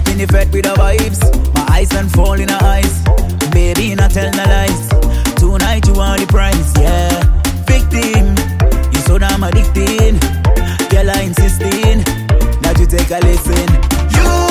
up in the fed with the vibes. My eyes and fall in her eyes. Baby, not tell no lies. Tonight you want the prize, yeah. Victim, you so damn addicting. Girl, I insisting that you take a listen. You